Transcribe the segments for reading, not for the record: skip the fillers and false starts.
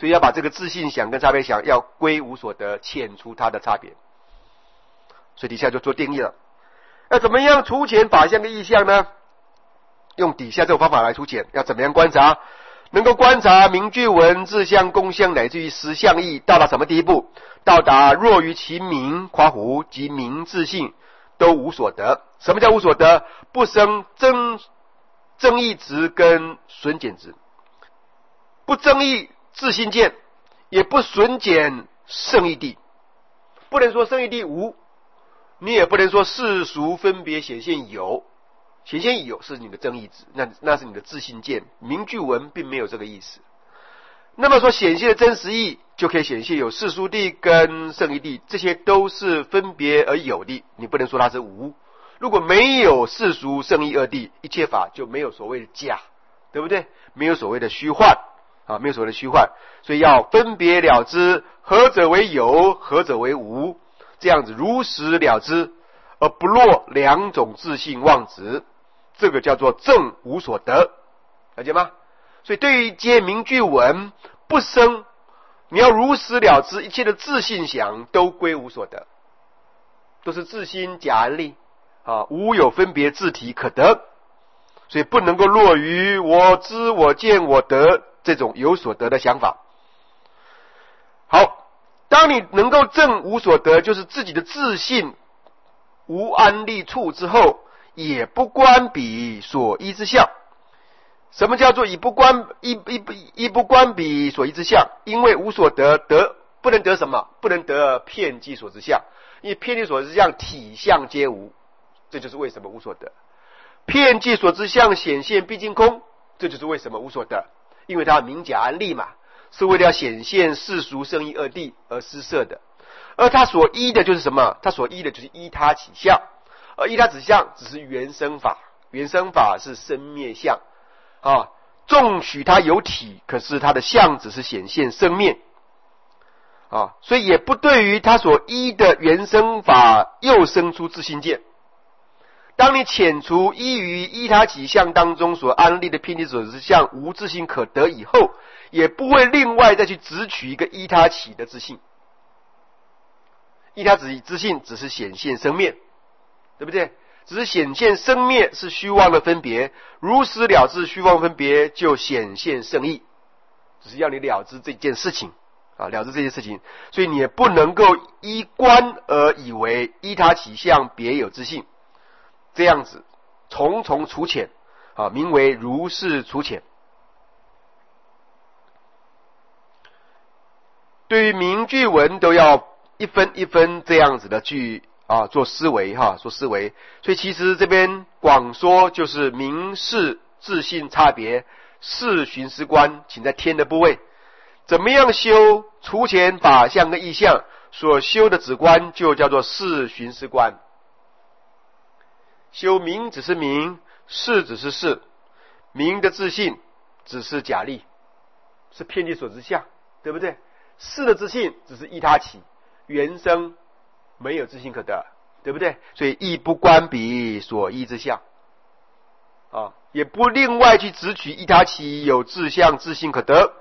所以要把这个自性想跟差别想要归无所得，遣除它的差别。所以底下就做定义了。要怎么样除遣法相跟意象呢？用底下这种方法来除遣。要怎么样观察？能够观察名句文、字相、功相乃至于实相义，到达什么地步？到达若于其名夸胡及名自性都无所得。什么叫无所得？不生增益值跟损减值，不增益自性见，也不损减胜义谛。不能说胜义谛无，你也不能说世俗分别显现有。显现有是你的增益值，那是你的自性见。名句文并没有这个意思。那么说显现的真实义，就可以显现有世俗谛跟胜义谛，这些都是分别而有的，你不能说它是无。如果没有世俗胜义二谛，一切法就没有所谓的假，对不对？没有所谓的虚幻啊，没有所谓的虚幻。所以要分别了知，何者为有，何者为无，这样子如实了知，而不落两种自性妄执，这个叫做正无所得，了解吗？所以对于接名句文不生，你要如实了知，一切的自性想都归无所得，都是自心假安立啊，无有分别自体可得，所以不能够落于我知我见我得这种有所得的想法。好，当你能够证无所得，就是自己的自性无安立处之后，也不观彼所依之相。什么叫做以不观彼所依之相？因为无所得，不能得什么？不能得遍计所之相，因为遍计所之相体相皆无，这就是为什么无所得。遍计所之相显现毕竟空，这就是为什么无所得，因为它名假安立嘛，是为了要显现世俗胜义二谛而施设的。而它所依的就是什么？它所依的就是依他起相，而依他起相只是原生法，原生法是生灭相啊，纵许它有体，可是它的相只是显现生灭啊，所以也不对于它所依的原生法又生出自性见。当你遣除依于依他起相当中所安立的遍计所之相无自性可得以后，也不会另外再去执取一个依他起的自性。依他起自性只是显现生灭，对不对？只是显现生灭是虚妄的分别，如实了知虚妄分别，就显现圣义，只是要你了知这件事情啊，了知这件事情，所以你也不能够依观而以为依他起相别有自性，这样子重重除遣啊，名为如是除遣。对于名句文都要一分一分这样子的去做思维做思维。所以其实这边广说就是名事自性差别是寻思观，请在天的部位怎么样修除遣法相跟意象，所修的止观就叫做是寻思观。修名只是名，事只是事，名的自性只是假立，是遍计所之相，对不对？事的自性只是依他起，原生没有自性可得，对不对？所以亦不观彼所依之相也不另外去执取依他起有自相自性可得。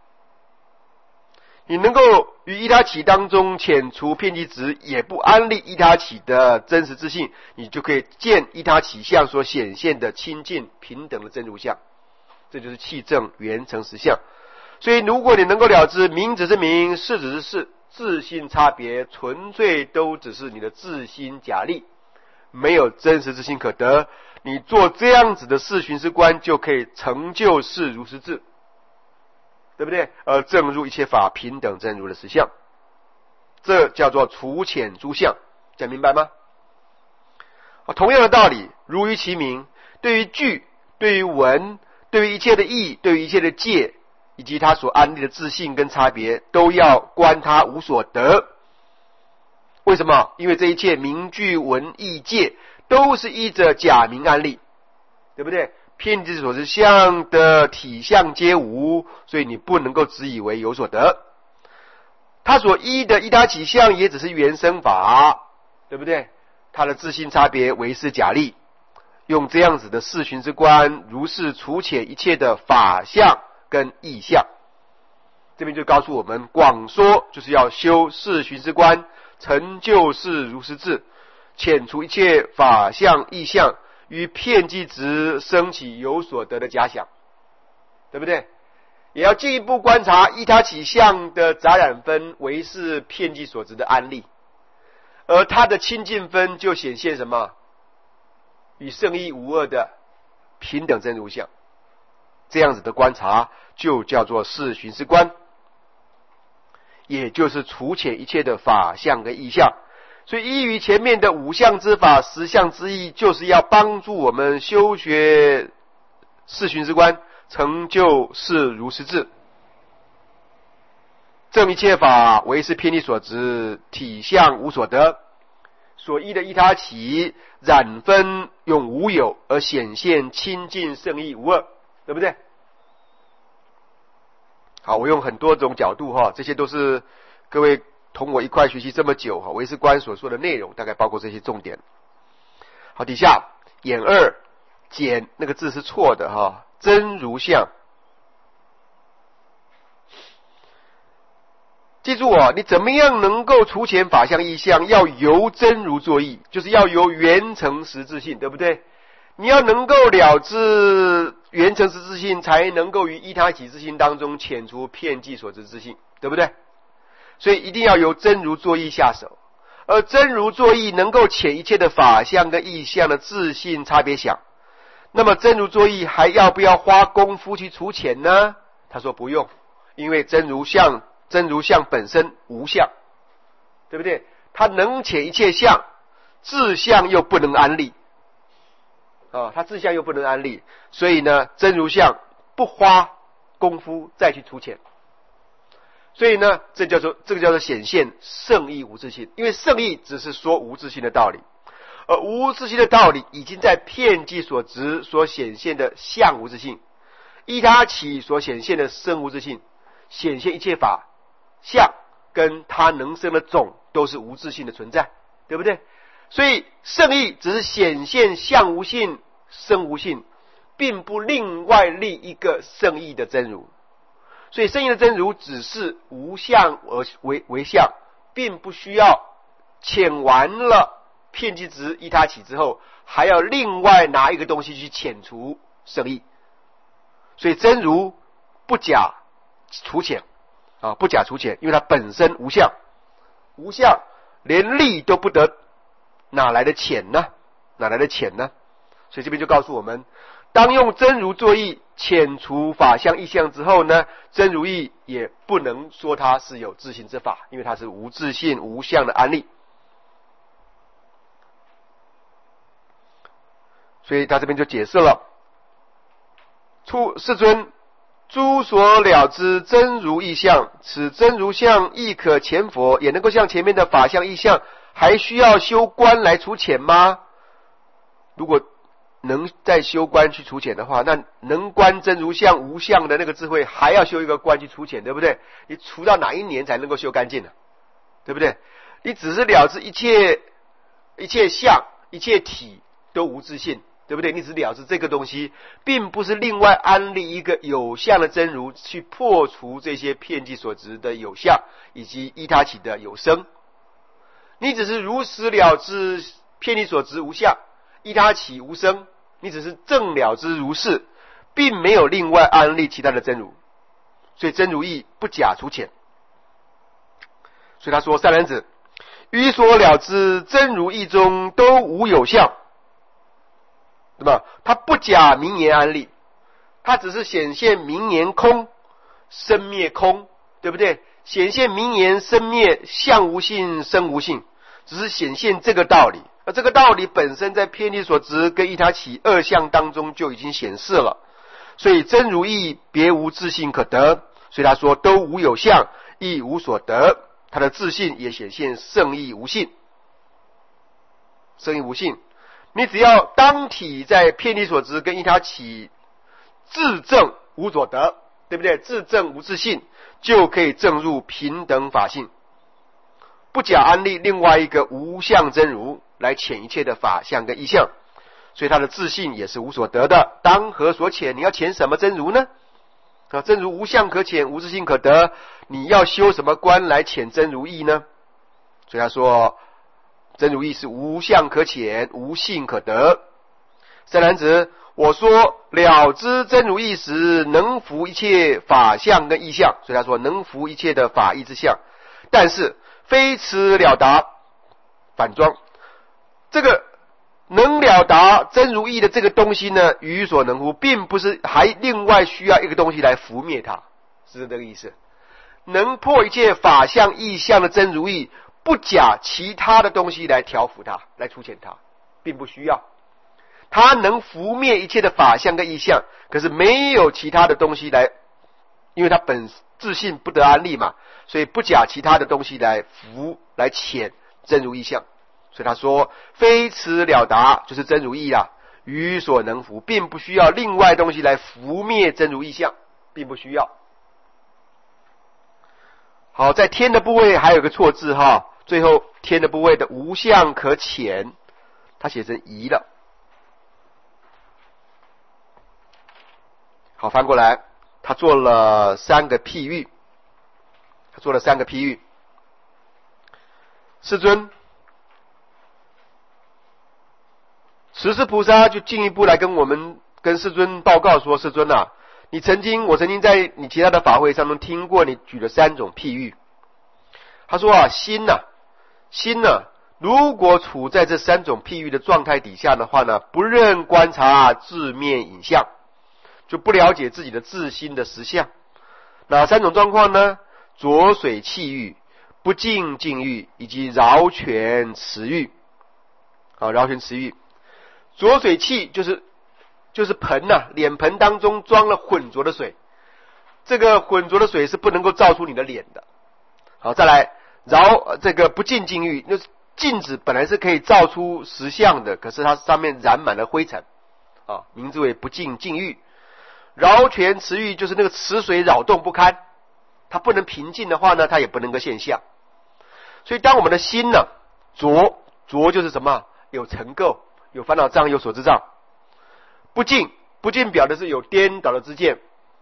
你能够于依他起当中遣除遍计执，也不安立依他起的真实自性，你就可以见依他起相所显现的清净平等的真如相，这就是气正圆成实相。所以如果你能够了知名只是名，事只是事，自性差别纯粹都只是你的自心假立，没有真实自性可得，你做这样子的事寻思观，就可以成就事如实智，对不对？而证入一切法平等真如的实相，这叫做除遣诸相，讲明白吗？同样的道理，如于其名，对于句，对于文，对于一切的义，对于一切的戒，以及他所安立的自性跟差别，都要观他无所得。为什么？因为这一切名句文义戒都是依着假名安立，对不对？遍计所之相的体相皆无，所以你不能够只以为有所得。他所依的依他起相也只是原生法，对不对？他的自性差别为是假立，用这样子的视寻之观，如是除遣一切的法相跟意象这边就告诉我们，广说就是要修四寻思观，成就事如实智，遣除一切法相意象，与遍计执生起有所得的假想，对不对？也要进一步观察依他起相的杂染分为是遍计所执的安立，而它的清净分就显现什么？与圣义无二的平等真如相。这样子的观察就叫做四寻思观，也就是除遣一切的法相跟意象。所以依于前面的五相之法、十相之意，就是要帮助我们修学四寻思观，成就事如实智，证一切法为是偏离所执，体相无所得，所依的依他起染分永无有，而显现清净圣义无二，对不对？好，我用很多种角度这些都是各位同我一块学习这么久唯识观所说的内容，大概包括这些重点。好，底下眼二简那个字是错的真如相。记住你怎么样能够除遣法相意象，要由真如作意，就是要由圆成实自性，对不对？你要能够了知圆成实自性，才能够于依他起自性当中遣除遍计所执自性，对不对？所以一定要由真如作意下手，而真如作意能够遣一切的法相跟意象的自性差别想。那么真如作意还要不要花功夫去除遣呢？他说不用，因为真如相本身无相，对不对？它能遣一切相，自相又不能安立它自相又不能安立，所以呢真如相不花功夫再去除遣。所以呢这个叫做显现圣义无自性，因为圣义只是说无自性的道理，而无自性的道理已经在遍计所执所显现的相无自性，依他起所显现的生无自性，显现一切法相跟它能生的种都是无自性的存在，对不对？所以圣义只是显现相无性生无性，并不另外立一个圣义的真如。所以圣义的真如只是无相而为相，并不需要遣完了遍计执依他起之后，还要另外拿一个东西去遣除圣义。所以真如不假除遣不假除遣，因为它本身无相，无相连力都不得，哪来的遣呢？所以这边就告诉我们，当用真如作意遣除法相意象之后呢，真如意也不能说它是有自性之法，因为它是无自性无相的安立。所以他这边就解释了，世尊，诸所了知真如意象，此真如相亦可遣佛，也能够像前面的法相意象，还需要修观来除遣吗？如果能再修观去除遣的话，那能观真如相无相的那个智慧还要修一个观去除遣，对不对？你除到哪一年才能够修干净呢？对不对？你只是了知一切相一切体都无自性，对不对？你只了知这个东西，并不是另外安立一个有相的真如去破除这些遍计所执的有相以及依他起的有生。你只是如实了知遍计所执无相，依他起无生，你只是正了知如是，并没有另外安立其他的真如，所以真如义不假除遣。所以他说，善男子，于所了知真如义中都无有相，对吧？他不假名言安立，他只是显现名言空生灭空，对不对？显现名言生灭相无性生无性，只是显现这个道理，而这个道理本身在遍计所执跟依他起二相当中就已经显示了。所以真如义别无自性可得，所以他说都无有相亦无所得，他的自性也显现圣义无性。圣义无性，你只要当体在遍计所执跟依他起自证无所得，对不对？自证无自性，就可以证入平等法性，不假安立另外一个无相真如来遣一切的法相跟意象，所以他的自性也是无所得的。当何所遣？你要遣什么真如呢？ 啊，真如无相可遣，无自性可得，你要修什么观来遣真如意呢？所以他说，真如意是无相可遣，无性可得。善男子，我说了知真如意时，能伏一切法相跟意相，所以他说能伏一切的法义之相，但是非此了达。反装这个能了达真如意的这个东西呢，于所能伏，并不是还另外需要一个东西来伏灭它，是这个意思。能破一切法相意相的真如意，不假其他的东西来调伏它，来除遣它，并不需要。它能伏灭一切的法相跟意相，可是没有其他的东西来，因为它本自性不得安立嘛，所以不假其他的东西来伏来遣真如意相。所以他说非此了达，就是真如意啦，于所能伏，并不需要另外东西来伏灭真如意相，并不需要。好，在天的部位还有个错字哈，最后天的部位的无相可遣，他写成疑了。好，翻过来，他做了三个譬喻。世尊，十世菩萨就进一步来跟世尊报告说，世尊啊，我曾经在你其他的法会上面听过你举了三种譬喻。他说啊，心呢，如果处在这三种譬喻的状态底下的话呢，不认观察自面影像，就不了解自己的自心的实相。哪三种状况呢？浊水气欲、不净境欲以及饶泉池欲。好，饶泉池欲。浊水气就是盆呐，脸盆当中装了浑浊的水，这个浑浊的水是不能够照出你的脸的。好，再来这个不净境欲，就是镜子本来是可以照出实相的，可是它上面染满了灰尘啊，名字为不净境欲。饶泉池欲就是那个池水扰动不堪，它不能平静的话呢，它也不能够现象。所以当我们的心呢浊就是什么？有尘垢，有烦恼障，有所知障。不净表的是有颠倒的知见。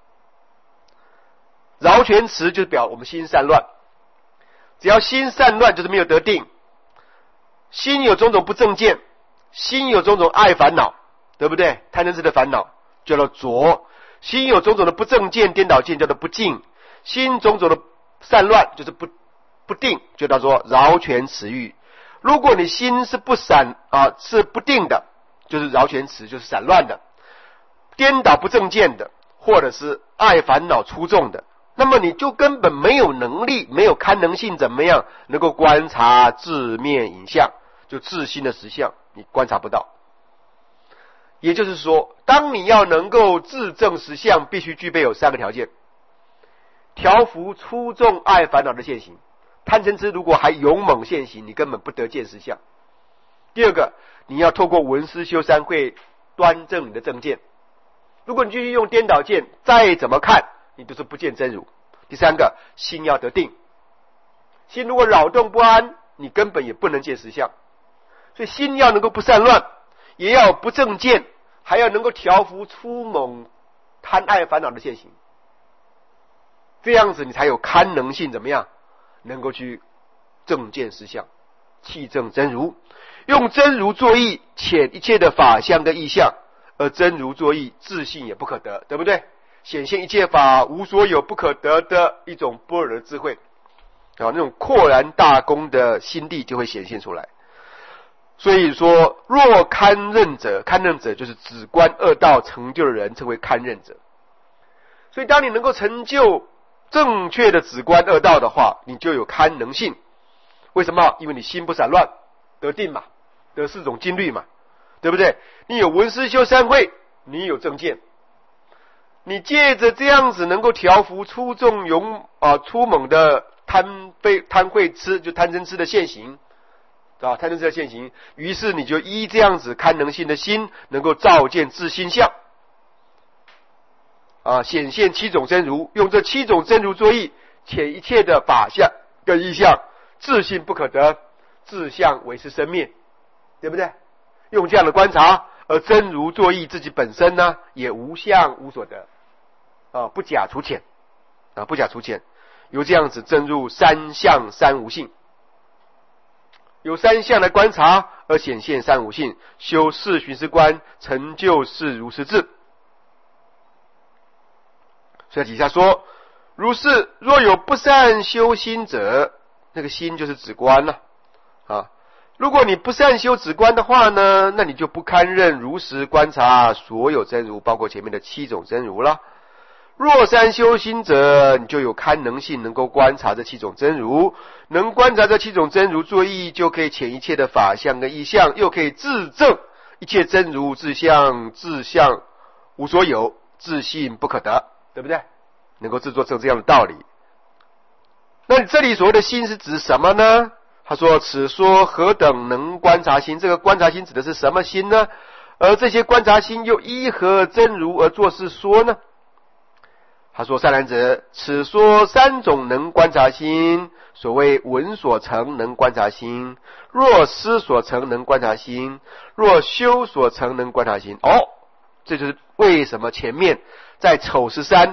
饶泉池就是表我们心散乱，只要心散乱就是没有得定，心有种种不正见，心有种种爱烦恼，对不对？贪嗔痴的烦恼叫做浊，心有种种的不正见颠倒见叫做不净，心种种的散乱就是不定，就叫做饶泉池欲。如果你心是是不定的，就是饶泉池，就是散乱的，颠倒不正见的，或者是爱烦恼出众的，那么你就根本没有能力，没有堪能性怎么样能够观察自面影像，就自心的实相你观察不到。也就是说，当你要能够自证实相，必须具备有三个条件：调伏出众爱烦恼的现行，贪嗔痴如果还勇猛现行，你根本不得见实相。第二个，你要透过闻思修三会端正你的正见，如果你继续用颠倒见，再怎么看你都是不见真如。第三个，心要得定，心如果扰动不安，你根本也不能见实相。所以心要能够不散乱，也要不正见，还要能够调伏出猛贪爱烦恼的现行，这样子你才有堪能性怎么样能够去正见实相，契证真如。用真如作意，遣一切的法相跟意相，而真如作意自性也不可得，对不对？显现一切法无所有不可得的一种般若的智慧啊，那种豁然大功的心地就会显现出来。所以说，若堪任者就是止观二道成就的人，称为堪任者。所以当你能够成就正确的止观二道的话，你就有堪能性。为什么？因为你心不散乱，得定嘛，得四种经律嘛，对不对？你有闻思修三会，你有正见，你借着这样子能够调伏出众出猛的贪恚痴，就贪嗔痴的现行啊，贪嗔痴的现行，于是你就依这样子堪能性的心，能够照见自心相啊，显现七种真如，用这七种真如作意，遣一切的法相跟意相，自性不可得，自相为是生灭，对不对？用这样的观察，而真如作意自己本身呢，也无相无所得不假除浅不假除浅，由这样子证入三相三无性，有三相来观察而显现三无性，修四寻思观，成就四如实智。所以底下说，如是若有不善修心者，那个心就是止观了如果你不善修止观的话呢，那你就不堪任如实观察所有真如，包括前面的七种真如了。若善修心者，你就有堪能性，能够观察这七种真如，能观察这七种真如作意，就可以遣一切的法相跟意象，又可以自证一切真如自相无所有，自性不可得，对不对？能够制作成这样的道理。那你这里所谓的心是指什么呢？他说此说何等能观察心，这个观察心指的是什么心呢？而这些观察心又依何真如而作是说呢？他说善男子，此说三种能观察心，所谓闻所成能观察心，若思所成能观察心，若修所成能观察心。这就是为什么前面在丑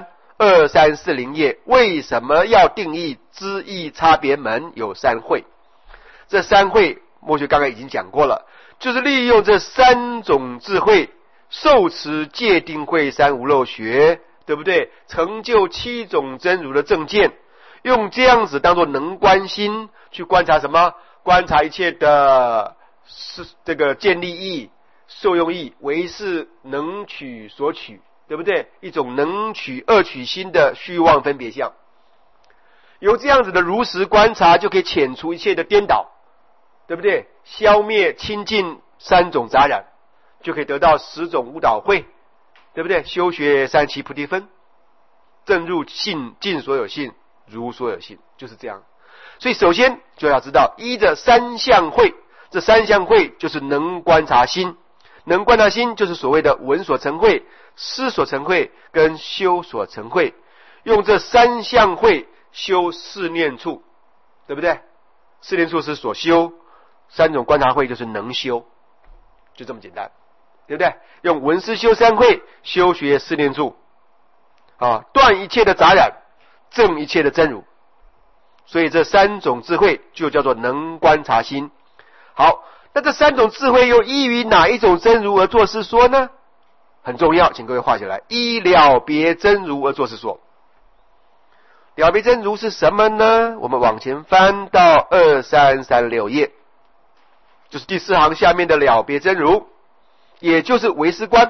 13、2340页为什么要定义知义差别门有三会。这三会墨学刚才已经讲过了，就是利用这三种智慧，受持戒定慧三无漏学，对不对？成就七种真如的正见，用这样子当作能观心去观察什么？观察一切的这个见利益、受用益，为是能取所取，对不对？一种能取二取心的虚妄分别相。由这样子的如实观察，就可以遣除一切的颠倒，对不对？消灭清净三种杂染，就可以得到10种无倒慧，对不对？修学37菩提分，正入性尽所有性，如所有性，就是这样。所以首先就要知道，依着三相慧，这三相慧就是能观察心，能观察心就是所谓的闻所成慧、思所成慧跟修所成慧，用这三相慧修四念处，对不对？四念处是所修，三种观察慧就是能修，就这么简单，对不对？用闻思修三慧，修学四念处断一切的杂染，证一切的真如。所以这三种智慧就叫做能观察心。好，那这三种智慧又依于哪一种真如而作是说呢？很重要，请各位画起来，依了别真如而作是说。了别真如是什么呢？我们往前翻到2336页，就是第4行下面的了别真如，也就是唯识观。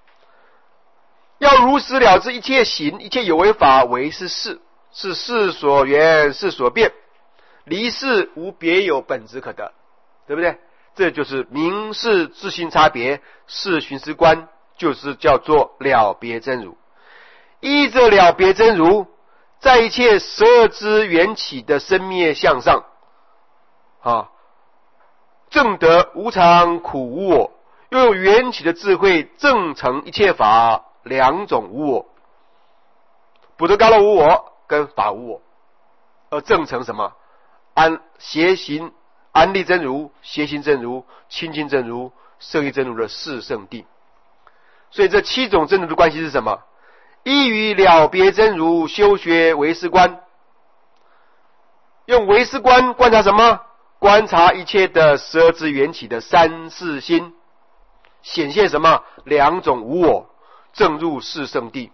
要如实了知一切行，一切有为法为是事，是事所缘，事所变，离事无别有本质可得，对不对？这就是明示自性差别，是寻思观，就是叫做了别真如。依着了别真如，在一切12支缘起的生灭相上证得无常苦无我，又用缘起的智慧证成一切法两种无我，补特伽罗无我跟法无我，而证成什么？邪行安立真如、邪行真如、清净真如、胜义真如的四圣谛。所以这七种真如的关系是什么？依于了别真如修学唯识观，用唯识观观察什么？观察一切的12支缘起的三世心，显现什么？两种无我，证入四圣谛。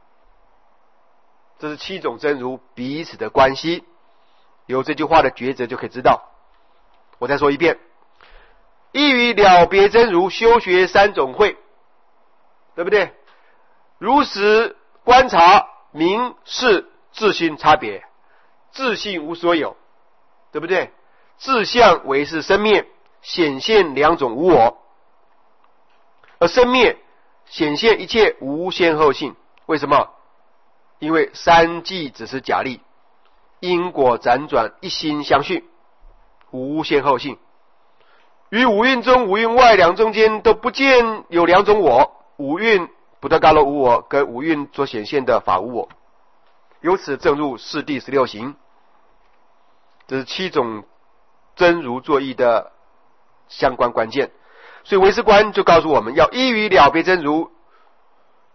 这是七种真如彼此的关系，由这句话的抉择就可以知道。我再说一遍，依于了别真如修学三种慧，对不对？如实观察明示自性差别，自性无所有，对不对？自相为是生灭，显现两种无我，而生灭显现一切无先后性。为什么？因为三际只是假立，因果辗转一心相续，无先后性。于五蕴中五蕴外两中间都不见有两种我，五蕴补特伽罗无我跟五蕴所显现的法无我，由此证入四谛16行。这是七种真如作意的相关关键。所以唯识观就告诉我们要依于了别真如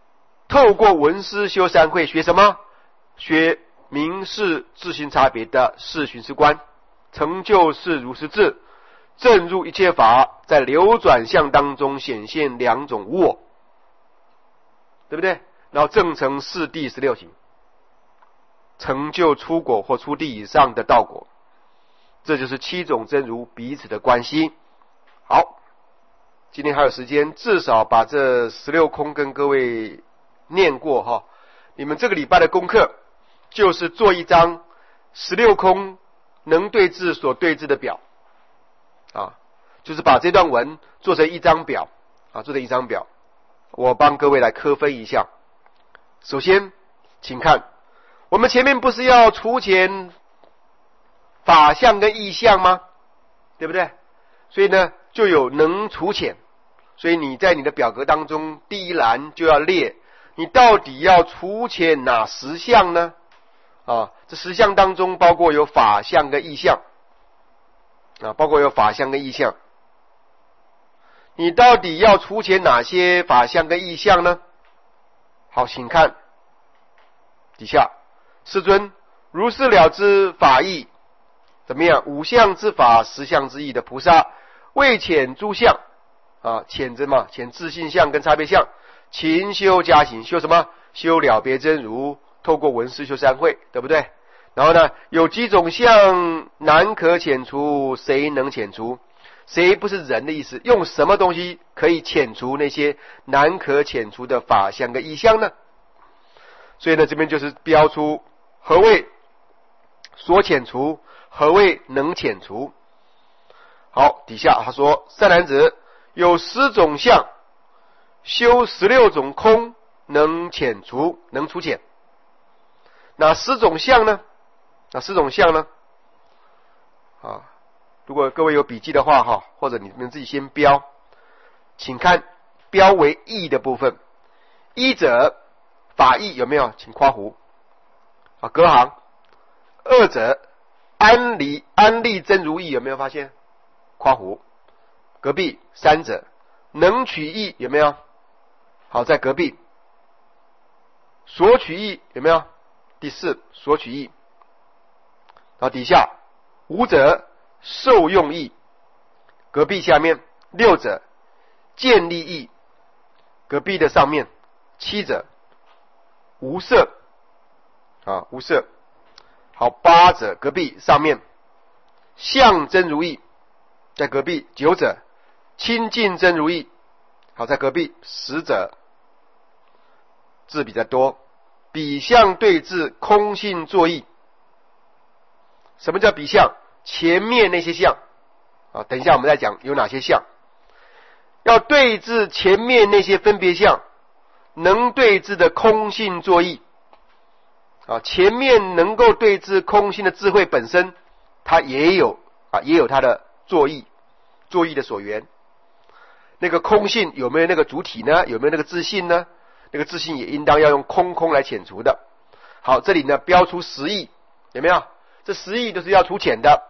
透过闻思修三会学什么？学明示自性差别的四寻思观，成就是如是智，正入一切法，在流转相当中显现两种无我，对不对？然后正成四谛16行，成就出果或出地以上的道果。这就是七种真如彼此的关系。好，今天还有时间，至少把这16空跟各位念过哈。你们这个礼拜的功课就是做一张16空能对治所对治的表啊，就是把这段文做成一张表啊，做成一张表。我帮各位来科分一下。首先，请看，我们前面不是要除前法相跟意相吗？对不对？所以呢，就有能除浅。所以你在你的表格当中，第一栏就要列，你到底要除浅哪10项呢？啊，这10项当中包括有法相跟意相啊，包括有法相跟意相。你到底要除浅哪些法相跟意相呢？好，请看底下，世尊如是了知法义，怎么样？5相之法，10相之义的菩萨，未遣诸相啊，遣着嘛，遣自性相跟差别相，勤修加行，修什么？修了别真如，透过闻思修三会，对不对？然后呢，有几种相难可遣除，谁能遣除？谁不是人的意思？用什么东西可以遣除那些难可遣除的法相跟意相呢？所以呢，这边就是标出何谓所遣除，何谓能遣除。好，底下他说，善男子，有10种相，修16种空，能遣除，能除遣。哪10种相呢？哪10种相呢？啊，如果各位有笔记的话哈，或者你们自己先标，请看标为义的部分。一者法义有没有？请括弧啊，隔行。2者安立真如义有没有发现？括弧隔壁。3者能取义有没有？好，在隔壁。所取义有没有？第4所取义。然后底下5者受用义，隔壁下面。6者建立义，隔壁的上面。7者无色啊，无色。好，8者隔壁上面。相真如义在隔壁。9者亲近真如义，好，在隔壁。10者字比较多，比相对治空性作义。什么叫比相？前面那些相啊，等一下我们再讲有哪些相。要对治前面那些分别相，能对治的空性作义啊，前面能够对治空性的智慧本身，它也有它的作义的所缘。那个空性有没有那个主体呢？有没有那个自性呢？那个自性也应当要用空来遣除的。好，这里呢标出10义，有没有？这10义都是要除遣的。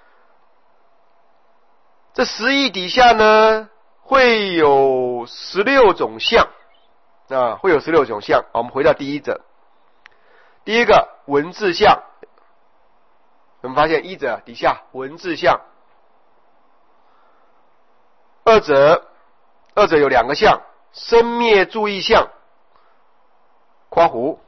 这10义底下呢会有16种相啊，会有16种相。我们回到第一者，第一个文字相，我们发现1者底下文字相。2者有2个相，生灭注意相括弧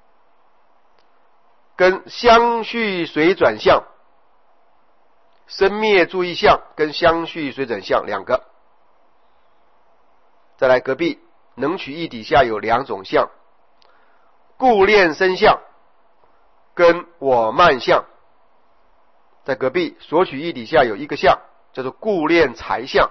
跟相续随转相，生灭注意相跟相续随转相2个。再来隔壁能取义底下有2种相，故恋生相跟我慢相。在隔壁所取义底下有1个相，叫做故恋财相。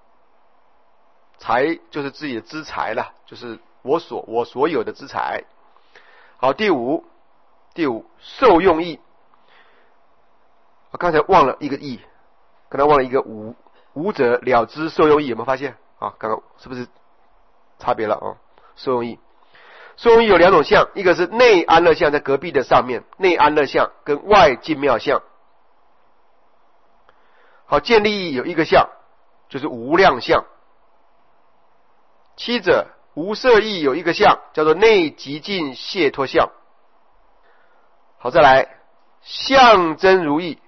财就是自己的资财了，就是我所有的资财。好，第五受用义。我刚才忘了一个义，刚才忘了一个无者了知受用义，有没有发现啊？刚刚是不是差别了啊？受用义有2种相，一个是内安乐相，在隔壁的上面，内安乐相跟外净妙相。好，建立义有1个相，就是无量相。7者无色意有一个相，叫做内极尽解脱相。好，再来象真如意，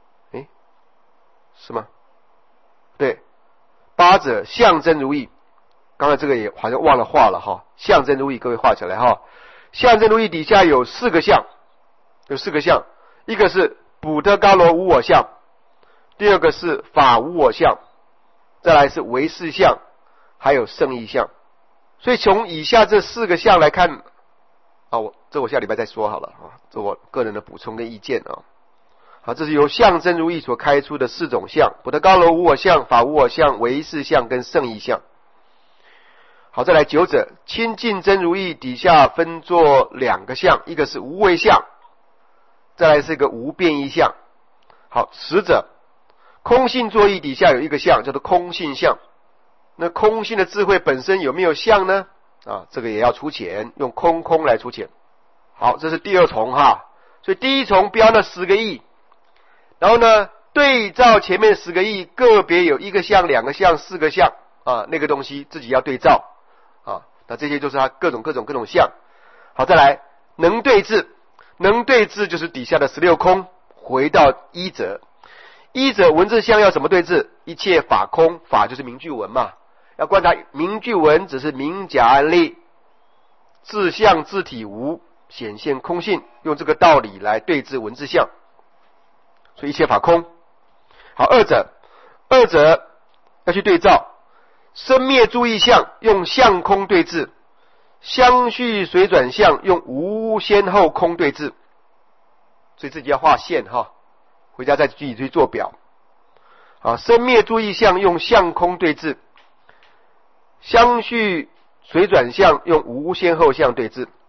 是吗？对，八者象真如意。刚才这个也好像忘了画了哈，象真如意各位画起来哈。象真如意底下有四个相，一个是补特伽罗无我相，第二个是法无我相，再来是唯识相，还有圣意相。所以从以下这四个相来看我下礼拜再说好了啊，这我个人的补充跟意见啊。好，这是由象真如意所开出的四种相：补特伽罗无我相、法无我相、唯识相跟圣意相。好，再来九者清净真如意底下分作两个相，一个是无为相，再来是一个无变异相。好，十者空性作意底下有一个相叫做空性相。那空性的智慧本身有没有相呢？这个也要出钱，用空来出钱。好，这是第二重哈。所以第一重标了10个亿，然后呢对照前面10个亿，个别有一个相、两个相、4个相那个东西自己要对照那这些就是它各种相。好，再来能对治，能对治就是底下的16空，回到一者。一者文字相要怎么对治？一切法空，法就是名句文嘛，要观察名句文只是名假案例，自相自体无，显现空性，用这个道理来对治文字相，所以一切法空。好，二者要去对照生灭注意相，用相空对治；相续随转相，用无先后空对治。所以自己要画线哈，回家再自己去做表。生灭注意相用相空对治，相续随转相用无先后相对治。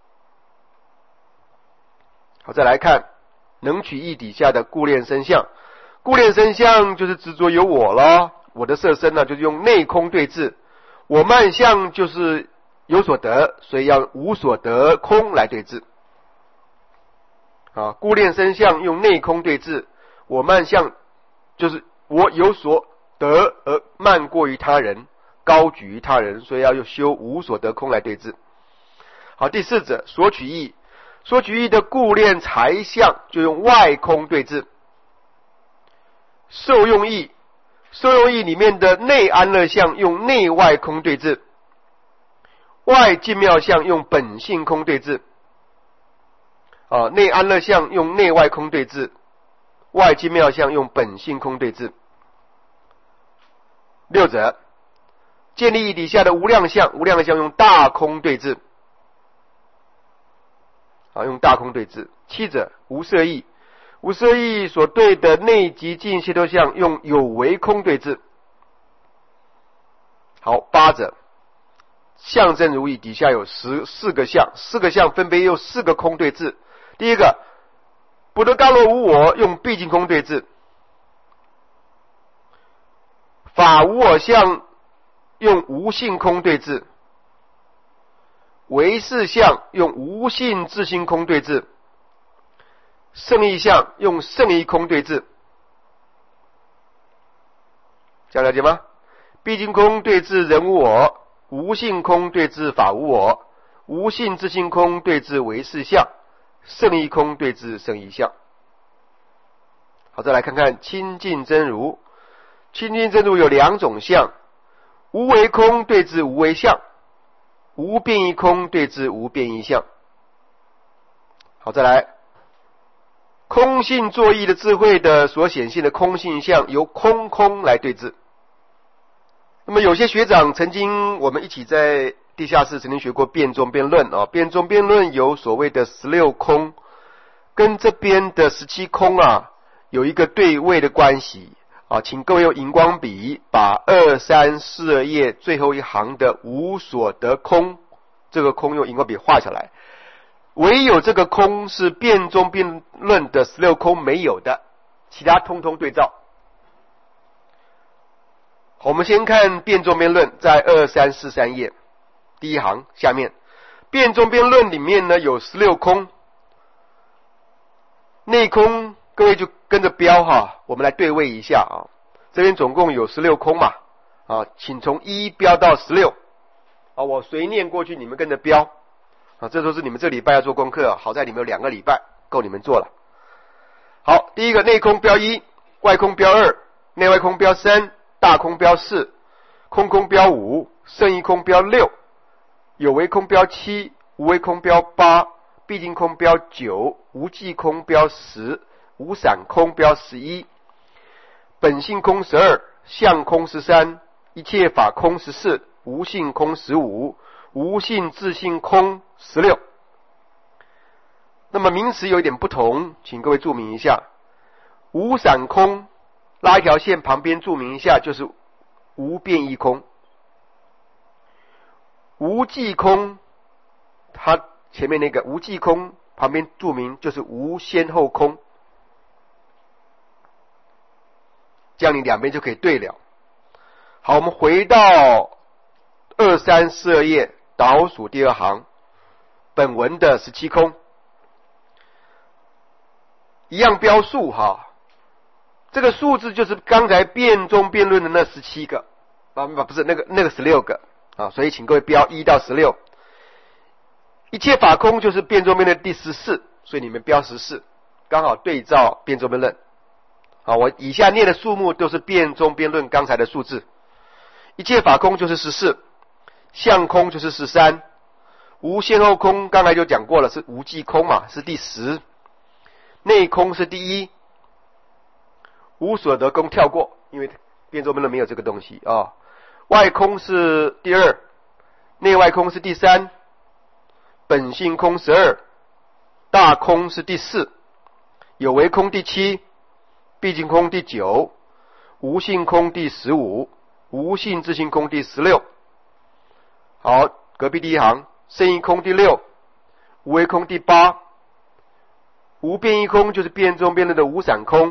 好，再来看能取义底下的故练生相。故练生相就是执着有我了，我的色身呢就是用内空对治。我慢相就是有所得，所以要无所得空来对治。故练生相用内空对治，我慢相就是我有所得而慢过于他人，高举于他人，所以要用修无所得空来对治。好，第四者所取义，所取义的故练财相就用外空对治。受用义，受用义里面的内安乐相用内外空对治，外境妙相用本性空对治。内安乐相用内外空对治，外境妙相用本性空对治。六者建立义底下的无量相，无量相用大空对治，用大空对治。七者无色义，无色义所对的内极尽解脱相用有为空对治。好，八者象真如意底下有14个相，4个相分别用4个空对治。第一个补特伽罗无我用毕竟空对治，法无我相用无性空对治，唯识相用无性自性空对治，圣意相用圣意空对治。这样了解吗？毕竟空对治人无我，无性空对治法无我，无性自性空对治唯识相，圣意空对治圣意相。好，再来看看清净真如。清净真如有2种相，无为空对治无为相，无变异空对治无变异相。好，再来空性作意的智慧的所显现的空性相由空来对治。那么有些学长曾经我们一起在地下室曾经学过辩中辩论辩中辩论有所谓的16空跟这边的17空有一个对位的关系请各位用荧光笔把2、3、4页最后一行的无所得空，这个空用荧光笔画下来。唯有这个空是辩中辩论的16空没有的，其他通通对照。我们先看辩中辩论，在2343页第一行下面，辩中辩论里面呢有16空，内空各位就跟着标我们来对位一下这边总共有16空嘛请从1标到16 啊，我随念过去，你们跟着标啊，这都是你们这礼拜要做功课，好在你们有2个礼拜够你们做了。好，第一个内空标1，外空标2，内外空标3，大空标4，空空标5，剩一空标6，有为空标7，无为空标8，毕竟空标9，无记空标10，无散空标11，本性空12，相空13，一切法空14，无性空15，无性自性空16。那么名词有一点不同，请各位注明一下。无散空拉一条线旁边注明一下，就是无变异空。无记空，它前面那个无记空旁边注明就是无先后空，这样你两边就可以对了。好，我们回到2342页倒数第2行，本文的17空，一样标数哈。这个数字就是刚才辩中辩论的那17个不是那个16个啊，所以请各位标1到16。一切法空就是辩中辩论第14，所以你们标14，刚好对照辩中辩论。好，我以下念的数目都是辩中辩论刚才的数字。一切法空就是14，相空就是13，无先后空刚才就讲过了，是无记空嘛，是第10，内空是第1，无所得空跳过，因为辩中辩论没有这个东西啊。外空是第2，内外空是第3，本性空12，大空是第4，有为空第7，毕竟空第9，无性空第15，无性自性空第16。好，隔壁第一行，剩一空第6，无为空第8，无变异空就是辩中辩论的无散空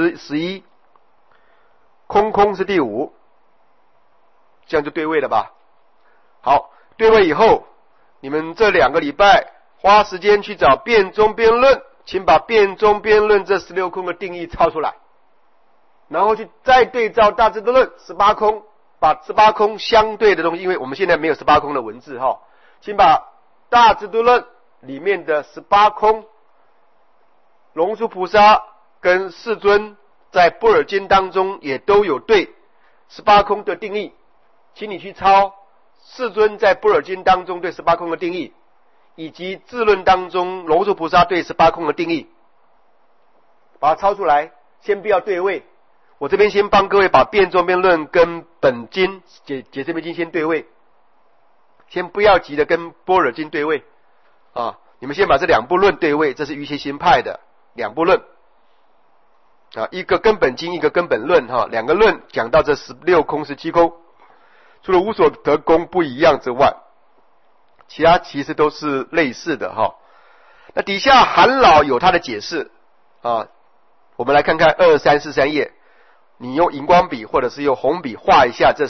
11，空空是第5，这样就对位了吧？好，对位以后，你们这2个礼拜花时间去找辩中辩论，请把辩中辩论这16空的定义抄出来，然后去再对照大智度论18空，把18空相对的东西，因为我们现在没有18空的文字哈，请把大智度论里面的18空，龙树菩萨跟世尊在般若经当中也都有对18空的定义，请你去抄世尊在般若经当中对18空的定义，以及智论当中龙树菩萨对18空的定义，把它抄出来，先不要对位。我这边先帮各位把辩中辩论跟本经解释辩经先对位，先不要急着跟般若经对位啊，你们先把这2部论对位，这是瑜伽行派的2部论啊，一个根本经，一个根本论哈，2个论讲到这16空17空，除了无所得空不一样之外，其他其实都是类似的哈。那底下韩老有他的解释啊，我们来看看2343页，你用荧光笔或者是用红笔画一下这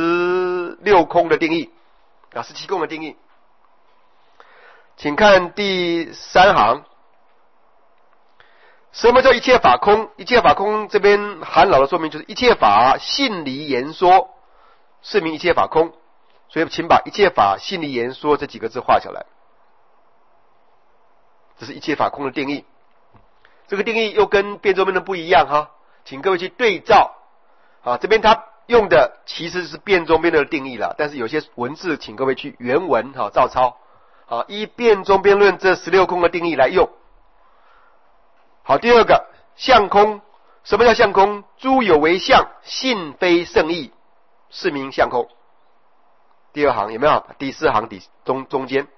16空的定义啊，17空的定义。请看第3行，什么叫一切法空？一切法空这边韩老的说明就是一切法性离言说，是名一切法空。所以请把一切法性离言说这几个字画下来，这是一切法空的定义。这个定义又跟辩中辩论不一样哈，请各位去对照啊，这边他用的其实是辩中辩论的定义了，但是有些文字请各位去原文哈照抄啊，依辩中辩论这16空的定义来用。好，第2个相空，什么叫相空？诸有为相，性非圣义，是名相空。第2行有没有？第4行中间。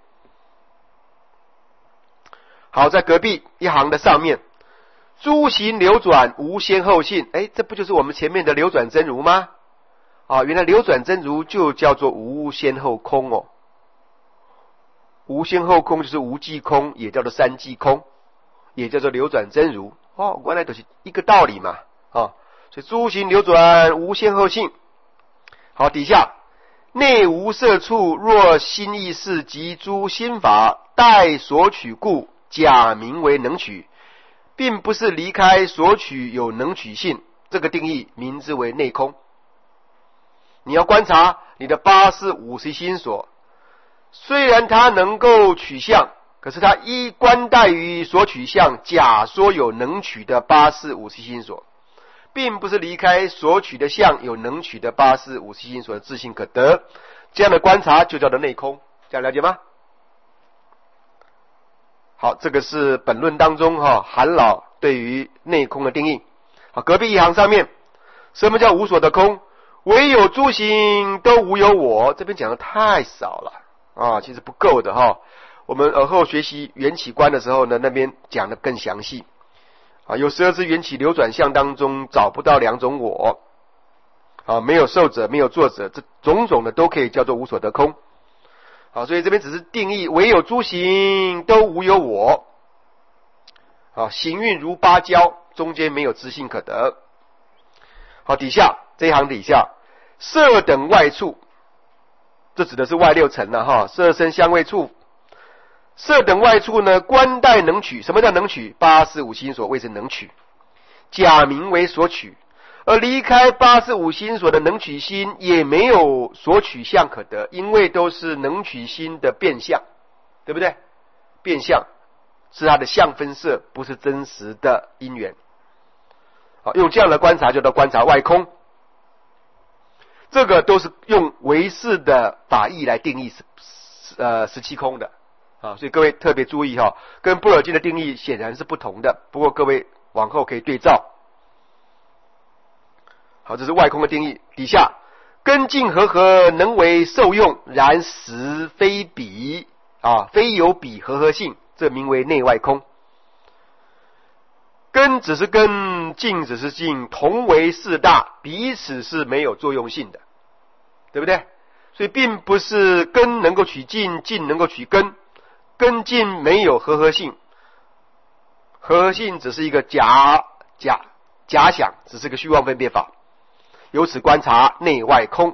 好，在隔壁一行的上面，诸行流转无先后性，这不就是我们前面的流转真如吗？啊，原来流转真如就叫做无先后空哦。无先后空就是无记空，也叫做三记空，也叫做流转真如哦，原来都是一个道理嘛啊。所以诸行流转无先后性。好，底下内无色处，若心意识及诸心法，待所取故，假名为能取，并不是离开所取有能取性，这个定义名之为内空。你要观察你的8识50心所虽然它能够取相，可是它依观待于所取相，假说有能取的八识五识心所，并不是离开所取的相有能取的八识五识心所的自性可得。这样的观察就叫做内空，这样了解吗？好，这个是本论当中韩老对于内空的定义。好，隔壁一行上面，什么叫无所得空？唯有诸行都无有我。这边讲的太少了其实不够的我们尔后学习缘起观的时候呢，那边讲的更详细有12支缘起流转相当中找不到两种我没有受者，没有作者，这种种的都可以叫做无所得空。好，所以这边只是定义唯有诸行都无有我行运如芭蕉，中间没有知性可得。好，底下这一行底下，色等外处，这指的是外六尘色声香味触。色等外处呢，观待能取。什么叫能取？八识五心所谓之能取，假名为所取。而离开八识五心所的能取心，也没有所取相可得，因为都是能取心的变相，对不对？变相是它的相分色，不是真实的因缘。好，用这样的观察就叫观察外空。这个都是用唯识的法义来定义17空的所以各位特别注意跟般若经的定义显然是不同的，不过各位往后可以对照。好，这是外空的定义。底下根境和能为受用，然实非彼非有彼和性，这名为内外空。根只是根，境只是境，同为四大，彼此是没有作用性的，对不对？所以并不是根能够取境，境能够取根，根境没有和性，和性只是一个假想，只是个虚妄分别法。由此观察内外空。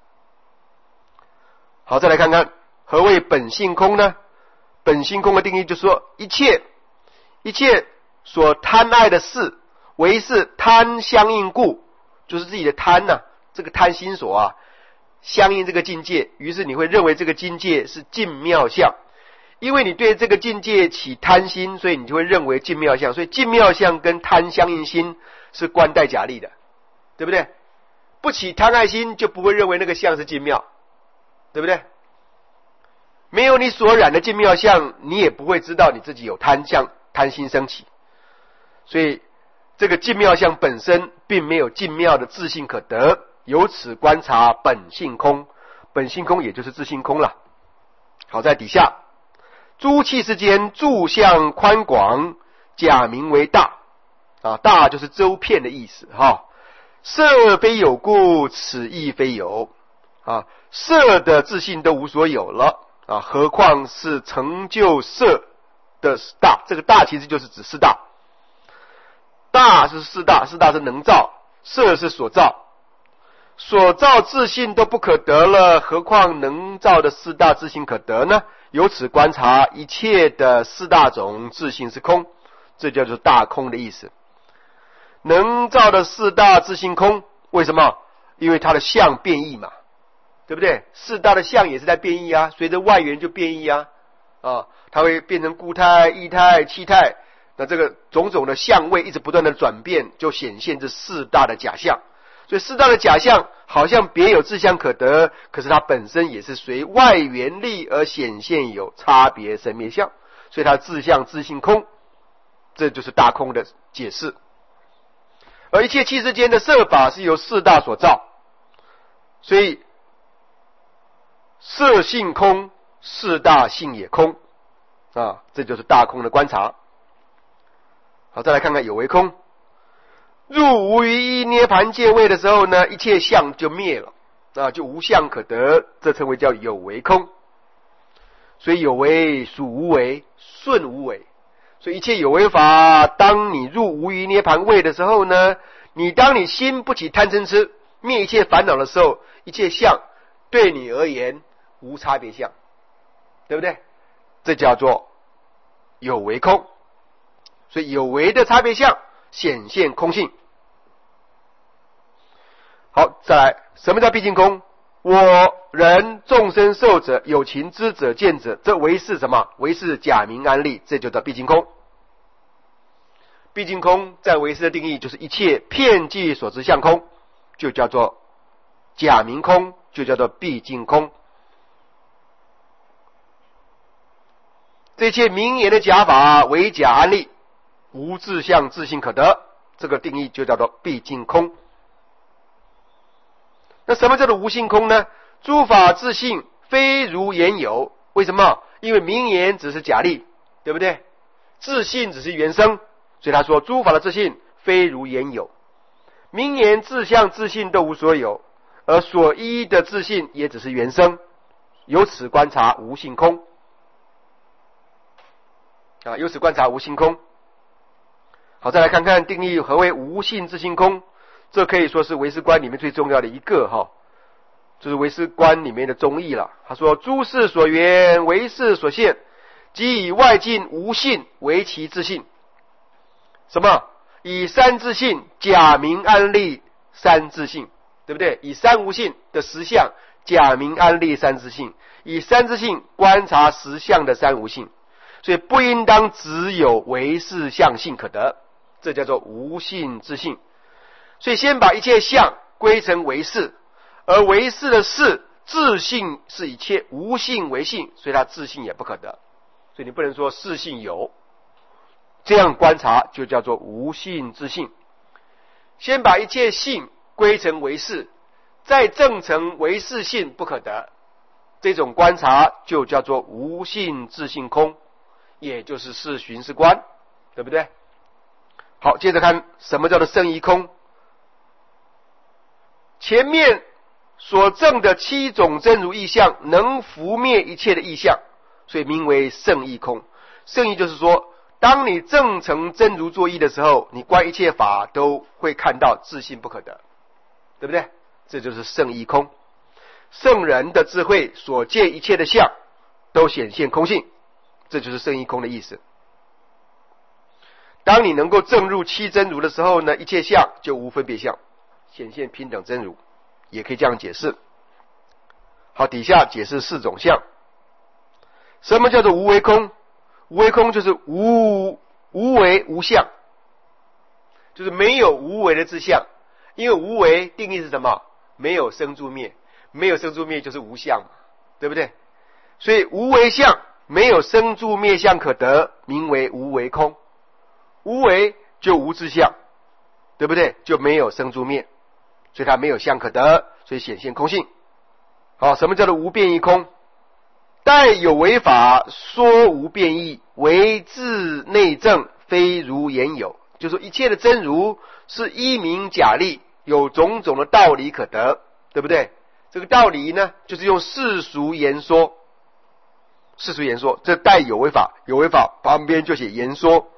好，再来看看何谓本性空呢？本性空的定义就是说，一切所贪爱的事，为是贪相应故，就是自己的贪这个贪心所相应这个境界，于是你会认为这个境界是净妙相。因为你对这个境界起贪心，所以你就会认为净妙相。所以净妙相跟贪相应心是观待假立的，对不对？不起贪爱心，就不会认为那个相是净妙，对不对？没有你所染的净妙相，你也不会知道你自己有贪心升起。所以这个净妙相本身并没有净妙的自性可得，由此观察本性空。本性空也就是自性空了。好，在底下，诸气世间住相宽广，假名为大大就是周遍的意思色非有故，此亦非有色的自性都无所有了何况是成就色的大？这个大其实就是指四大，大是四大，四大是能造，色是所造，所造自性都不可得了，何况能造的四大自性可得呢？由此观察一切的四大种自性是空，这叫做大空的意思。能造的四大自性空，为什么？因为它的相变异嘛，对不对？四大的相也是在变异随着外缘就变异它会变成固态、液态、气态，那这个种种的相位一直不断的转变，就显现这四大的假象。所以四大的假象好像别有自相可得，可是它本身也是随外缘力而显现有差别生灭相，所以它自相自性空，这就是大空的解释。而一切气世间的色法是由四大所造，所以色性空，四大性也空这就是大空的观察。好，再来看看有为空。入无余一涅盘界位的时候呢，一切相就灭了就无相可得，这称为叫有为空。所以有为属无为，顺无为。所以一切有为法，当你入无余涅盘位的时候呢，当你心不起贪嗔痴，灭一切烦恼的时候，一切相对你而言无差别相，对不对？这叫做有为空。所以有为的差别相显现空性。好，再来，什么叫毕竟空？ 我人众生受者有情知者见者，这为是什么？为是假名安立，这就叫毕竟空。毕竟空在唯识的定义就是一切遍计所知相空，就叫做假名空，就叫做毕竟空。这一切名言的假法为假安立，无自相自性可得，这个定义就叫做毕竟空。那什么叫做无性空呢？诸法自性非如言有，为什么？因为名言只是假立，对不对？自性只是原生，所以他说诸法的自性非如言有，名言自相自性都无所有，而所依的自性也只是原生，由此观察无性空啊，由此观察无性空。好，再来看看定义何为无性自性空。这可以说是唯识观里面最重要的一个哈，就是唯识观里面的宗义了。他说诸事所缘唯识所现，即以外境无性为其自性。什么？以三自性假名安立三自性，对不对？以三无性的实相假名安立三自性，以三自性观察实相的三无性，所以不应当只有唯识相性可得，这叫做无性自性。所以先把一切相归成唯识，而唯识的识自性是一切无性为性，所以它自性也不可得。所以你不能说识性有，这样观察就叫做无性自性。先把一切性归成唯识，再证成唯识性不可得，这种观察就叫做无性自性空，也就是是寻思观，对不对？好，接着看什么叫做圣义空。前面所证的七种真如意象能拂灭一切的意象，所以名为圣义空。圣义就是说，当你证成真如作意的时候，你观一切法都会看到自性不可得，对不对？这就是圣义空。圣人的智慧所见一切的相都显现空性，这就是圣义空的意思。当你能够证入七真如的时候呢，一切相就无分别相，显现平等真如，也可以这样解释。好，底下解释四种相。什么叫做无为空？无为空就是无为无相，就是没有无为的自相。因为无为定义是什么？没有生住灭，没有生住灭就是无相嘛，对不对？所以无为相没有生住灭相可得，名为无为空。无为就无自相，对不对？就没有生住灭，所以它没有相可得，所以显现空性。好，什么叫做无变异空？待有为法说无变异，唯自内证，非如言有。就是说一切的真如是依名假立，有种种的道理可得，对不对？这个道理呢，就是用世俗言说，世俗言说，这带有为法，有为法旁边就写言说，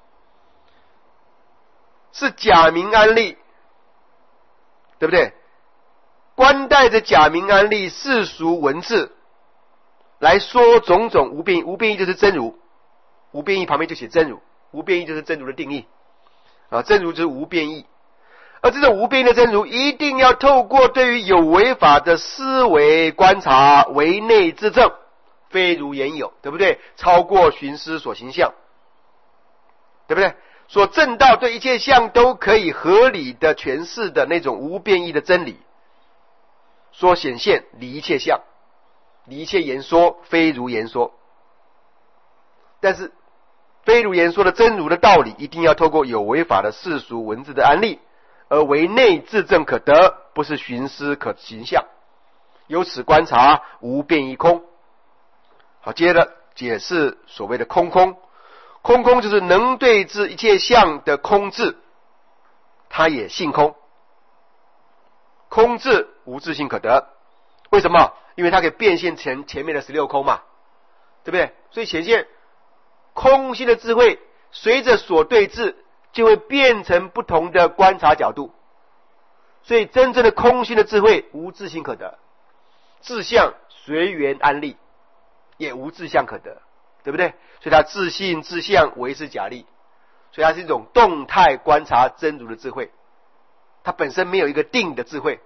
是假名安立，对不对？观带着假名安立世俗文字来说种种无变异，无变异就是真如，无变异旁边就写真如，无变异就是真如的定义啊，真如就是无变异。而这种无变异的真如一定要透过对于有为法的思维观察为内自证，非如言有，对不对？超过寻思所行相，对不对？所证到对一切相都可以合理的诠释的那种无变异的真理，说显现离一切相，离一切言说，非如言说。但是非如言说的真如的道理一定要透过有为法的世俗文字的安立，而为内自证可得，不是寻思可行相，由此观察无变异空。好，接着解释所谓的空空。空空就是能对治一切相的空智，它也性空。空智无自性可得，为什么？因为它可以变现成前面的16空嘛，对不对？所以显现空性的智慧，随着所对治就会变成不同的观察角度。所以真正的空性的智慧无自性可得，自相随缘安立，也无自相可得，对不对？所以它自性自相唯是假立，所以它是一种动态观察真如的智慧，它本身没有一个定的智慧，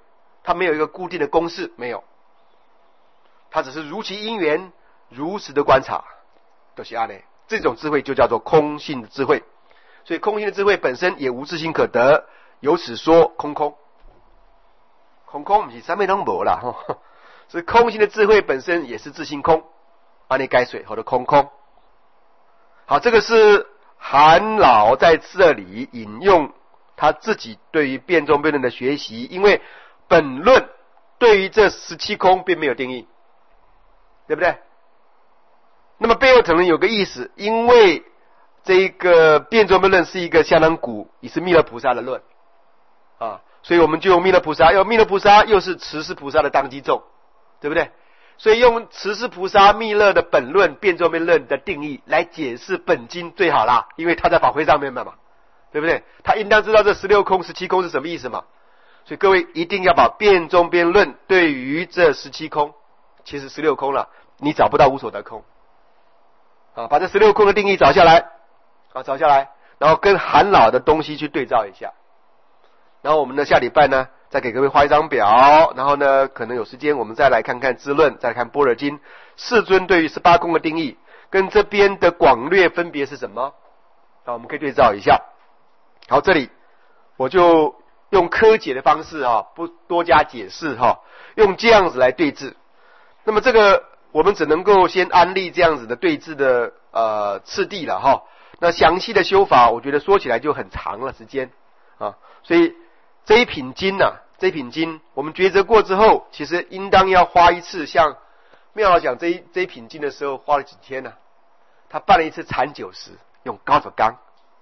它没有一个固定的公式，没有，它只是如其因缘如实的观察，都是这样。这种智慧就叫做空性的智慧。所以空性的智慧本身也无自性可得，由此说空空。空空不是三昧都没啦，所以空性的智慧本身也是自性空，安尼改水或者空空。好，这个是韩老在这里引用他自己对于辩中辩论的学习，因为本论对于这17空并没有定义，对不对？那么背后可能有个意思，因为这个辩中辩论是一个相当古，也是弥勒菩萨的论啊，所以我们就用弥勒菩萨，弥勒菩萨又是持世菩萨的当机咒，对不对？所以用持世菩萨弥勒的本论辩中辩论的定义来解释本经最好啦，因为他在法会上面嘛，对不对？他应当知道这16空17空是什么意思嘛。所以各位一定要把辩中辩论对于这17空，其实16空了，你找不到无所得空啊，把这16空的定义找下来啊，找下来，然后跟韩老的东西去对照一下。然后我们呢下礼拜呢再给各位画一张表，然后呢可能有时间我们再来看看智论，再来看般若经，世尊对于18空的定义跟这边的广略分别是什么啊，我们可以对照一下。好，这里我就用科解的方式不多加解释用这样子来对治。那么这个我们只能够先安立这样子的对治的次第了那详细的修法我觉得说起来就很长了时间啊，所以这一品经这一品经我们抉择过之后，其实应当要花一次，像妙老讲这一品经的时候花了几天呢？他办了一次禅90，用高手纲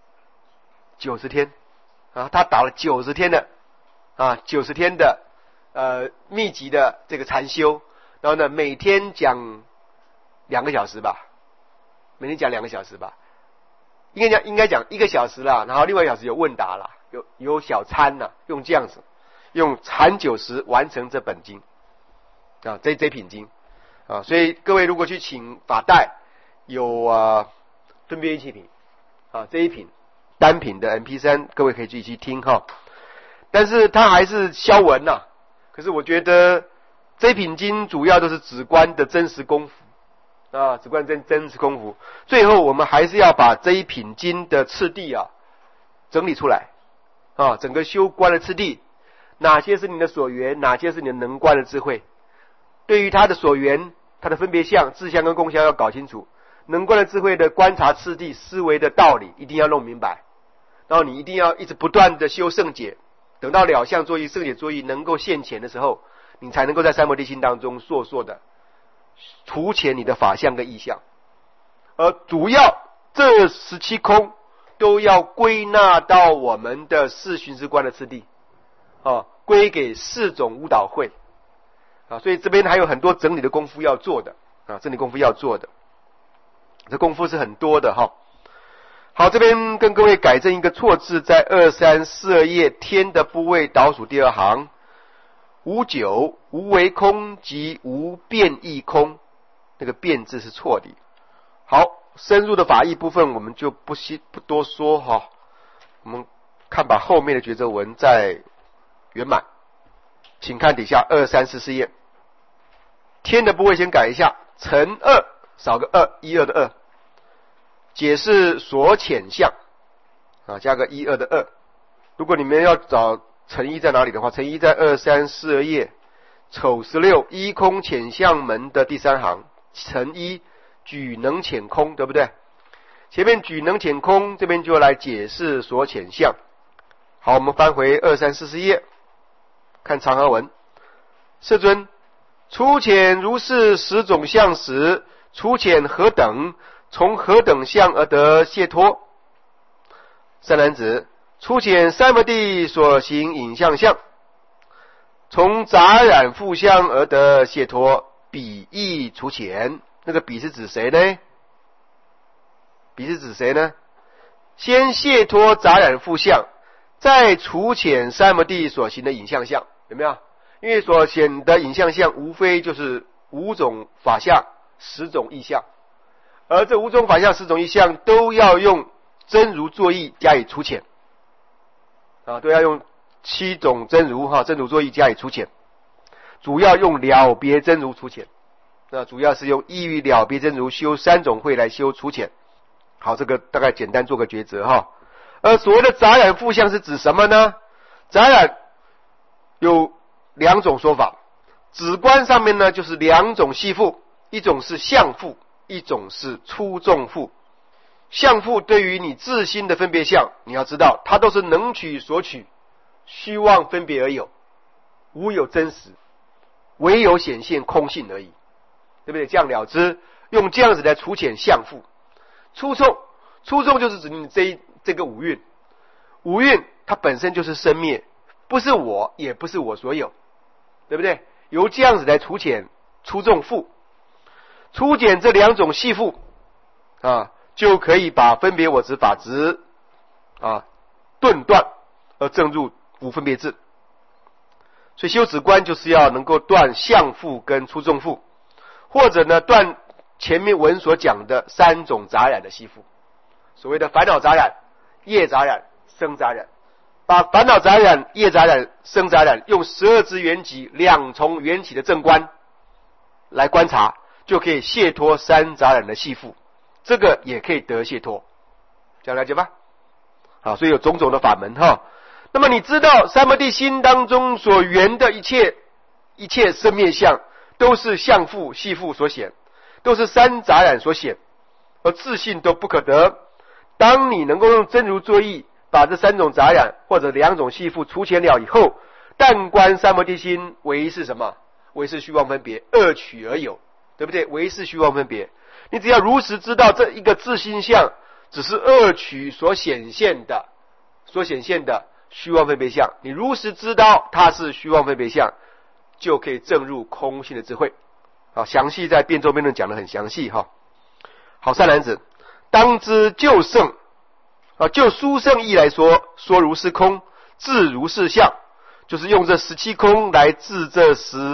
90天啊，他打了90天的90天的密集的这个禅修，然后呢每天讲2个小时吧，每天讲2个小时吧，应该讲1个小时啦，然后另外1小时有问答啦，有小参啦，用这样子，用禅90完成这本经啊，这品经啊，所以各位如果去请法代有分别一起品啊，这一品单品的 MP3， 各位可以自己去听但是它还是消文可是我觉得这一品经主要都是止观的真实功夫啊，止观真实功夫。最后我们还是要把这一品经的次第整理出来整个修观的次第，哪些是你的所缘，哪些是你的能观的智慧。对于它的所缘，它的分别相、自相跟共相要搞清楚，能观的智慧的观察次第、思维的道理一定要弄明白，然后你一定要一直不断的修圣解，等到了相作意、圣解作意能够现前的时候，你才能够在三摩地心当中烁烁的除前你的法相跟意相。而主要这17空都要归纳到我们的四寻思观的次第归给4种无导会所以这边还有很多整理的功夫要做的整理功夫要做的，这功夫是很多的好，这边跟各位改正一个错字，在2342页天的部位倒数第2行，59无为空即无变异空，那个变字是错的。好，深入的法义部分我们就不多说我们看把后面的抉择文再圆满。请看底下2344页，天的部位先改一下，乘2少个2，12的2，解释所浅相加个12的2。如果你们要找乘1在哪里的话，乘1在2342页丑16一空浅相门的第3行，乘1举能浅空，对不对？前面举能浅空，这边就来解释所浅相。好，我们翻回2344页，看长和文。世尊，初浅如是10种相时，初浅何等？从何等相而得解脱？善男子，初浅三摩地所行影像相，从杂染复相而得解脱，彼亦初浅。那个彼是指谁呢？彼是指谁呢？先解脱杂染复相，再除浅三摩地所行的影像相，有没有？因为所显的影像相无非就是5种法相10种意象，而这5种法相10种意象都要用真如作意加以除浅都要用7种真如真如作意加以除浅主要用了别真如除浅。那主要是用依于了别真如修三种慧来修除浅。好，这个大概简单做个抉择哈。而所谓的杂染复相是指什么呢？杂染有两种说法，止观上面呢就是两种系复，一种是相复，一种是粗重复。相复对于你自心的分别相，你要知道它都是能取所取，虚妄分别而有，无有真实，唯有显现空性而已，对不对？这样了之，用这样子来除浅相复。粗重就是指你这个五蕴，五蕴它本身就是生灭，不是我，也不是我所有，对不对？由这样子来除浅粗重复，除减这两种系复啊，就可以把分别我执法执啊顿断，而证入无分别智。所以修止观就是要能够断相复跟粗重复，或者呢断前面文所讲的三种杂染的系复，所谓的烦恼杂染、业杂染、生杂染。把烦恼杂染、业杂染、生杂染用12支缘起两重缘起的正观来观察，就可以解脱三杂染的系复，这个也可以得解脱，这样了解吧？好，所以有种种的法门哈。那么你知道三摩地心当中所缘的一切生灭相，都是相复系复所显，都是三杂染所显，而自信都不可得。当你能够用真如作意，把这三种杂染或者两种系复除浅了以后，但观三摩地心为是什么？为是虚妄分别，二取而有，对不对？为是虚妄分别，你只要如实知道这一个自心相只是二取所显现的虚妄分别相，你如实知道它是虚妄分别相，就可以证入空性的智慧。好，详细在辩咒辩论讲得很详细哈。好，善男子，当知就圣就殊胜义来说如是空，自如是相，就是用这17空来治这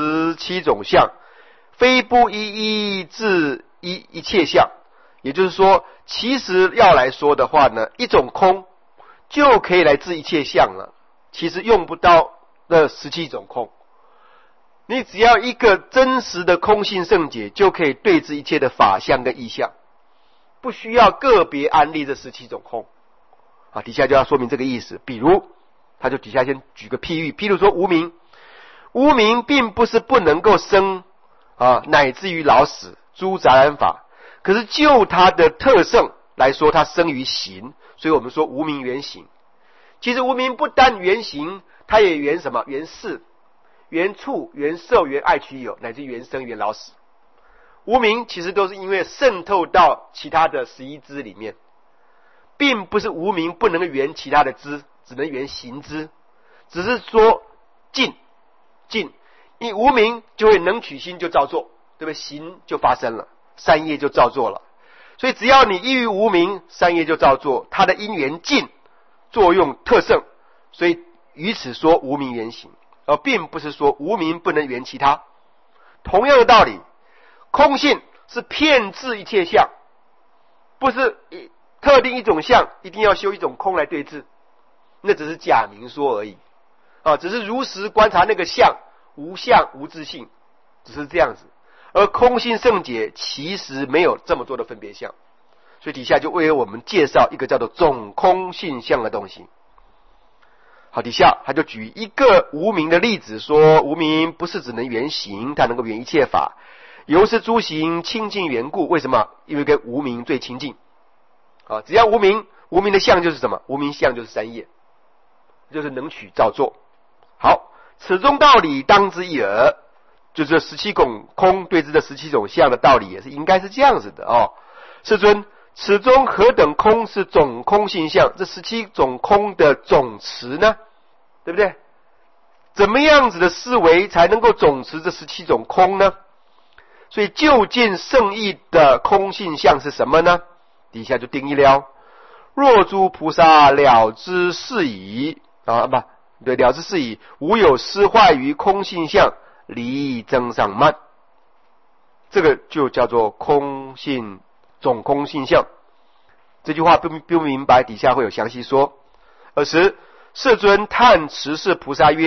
17种相，非不一一治一切相。也就是说，其实要来说的话呢，一种空就可以来治一切相了，其实用不到那17种空。你只要一个真实的空性圣解，就可以对治一切的法相跟意相，不需要个别安立这17种空。底下就要说明这个意思。比如他就底下先举个譬喻，譬如说无明并不是不能够生乃至于老死诸杂染法，可是就它的特性来说，它生于形，所以我们说无明缘形。其实无明不单缘形，它也缘什么？缘事、缘处、缘受、缘爱取有，乃至缘生、缘老死。无明其实都是因为渗透到其他的11支里面，并不是无明不能缘其他的支，只能缘行支，只是说尽，你无明就会能取心就照做，对不对？行就发生了，善业就照做了。所以只要你依于无明，善业就照做，它的因缘尽，作用特盛，所以于此说无明缘行，而并不是说无明不能缘其他。同样的道理，空性是遍治一切相，不是特定一种相一定要修一种空来对治，那只是假名说而已只是如实观察那个相无相无自性，只是这样子。而空性圣解其实没有这么多的分别相，所以底下就为我们介绍一个叫做总空性相的东西。好，底下他就举一个无明的例子，说无明不是只能缘行，它能够缘一切法，由是诸行清净缘故。为什么？因为跟无明最亲近只要无明的相就是什么？无明相就是三业，就是能取照做。好，此中道理当知一耳，就是17种空对治的17种相的道理也是应该是这样子的世尊，此中何等空是总空性相？这17种空的总持呢？对不对？怎么样子的思维才能够总持这17种空呢？所以究竟圣义的空性相是什么呢？底下就定义了：若诸菩萨了知是已了知是已，无有失坏于空性相，离增上慢。这个就叫做空性总空性相。这句话不明白，底下会有详细说。尔时世尊叹持世菩萨曰：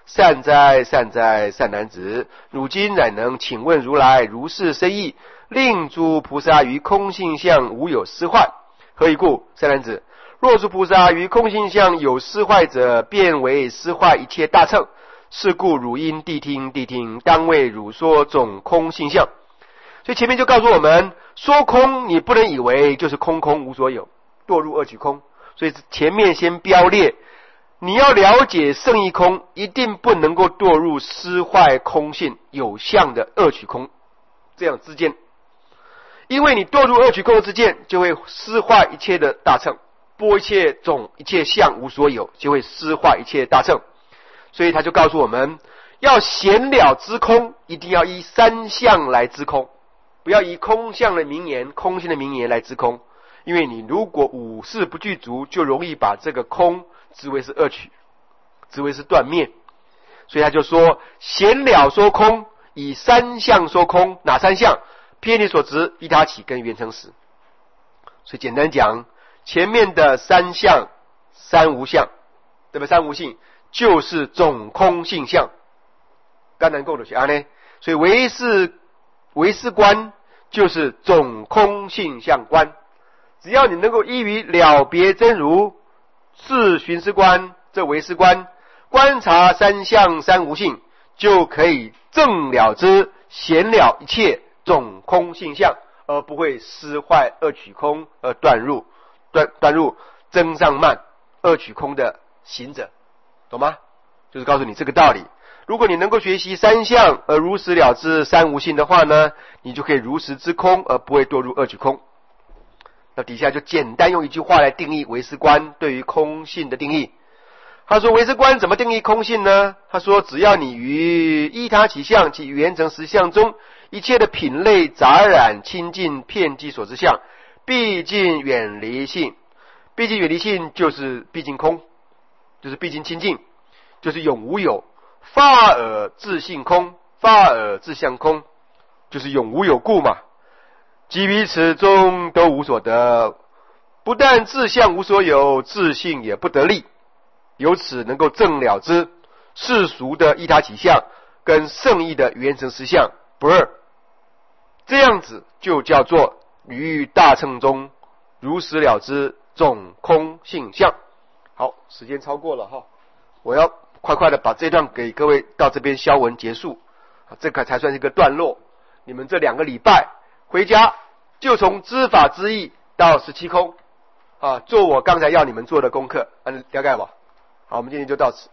善哉善哉善男子，汝今乃能请问如来如是深意，令诸菩萨于空性相无有失坏。何以故？善男子，若诸菩萨于空性相有失坏者，便为失坏一切大乘。是故汝应谛听谛听，当为汝说总空性相。所以前面就告诉我们，说空你不能以为就是空空无所有，堕入二取空。所以前面先标列，你要了解圣义空，一定不能够堕入失坏空性有相的二取空这样之间，因为你堕入二取空之间，就会失坏一切的大乘，拨一切种一切相无所有，就会失坏一切大乘。所以他就告诉我们，要显了知空，一定要依三相来知空，不要以空相的名言、空性的名言来知空。因为你如果五事不具足，就容易把这个空知为是二取，知为是断灭。所以他就说，显了说空，以三相说空。哪三相？偏离所执、依他起跟缘成实。所以简单讲，前面的三相、三无相，对吧？三无性就是总空性相，甘南共的学啊呢。所以唯识观就是总空性相观。只要你能够依于了别真如、是寻思观、这唯识观，观察三相三无性，就可以证了知、显了一切总空性相，而不会失坏二取空而断入增上慢二取空的行者，懂吗？就是告诉你这个道理。如果你能够学习三相而如实了知三无性的话呢，你就可以如实知空而不会堕入二取空。那底下就简单用一句话来定义唯识观对于空性的定义。他说唯识观怎么定义空性呢？他说只要你于依他起相及缘成实相中一切的品类杂染清净遍计所知相，毕竟远离性。毕竟远离性就是毕竟空，就是毕竟清净，就是永无有。发而自性空，发而自相空，就是永无有故嘛。即彼此中都无所得，不但自相无所有，自性也不得力。由此能够证了知世俗的依他起相跟圣义的缘成实相不二，这样子就叫做于大乘中如实了知总空性相。好，时间超过了哈，我要快快的把这段给各位到这边消文结束，这个才算是一个段落。你们这2个礼拜回家就从知法知义到17空做我刚才要你们做的功课，了解吧？好，我们今天就到此。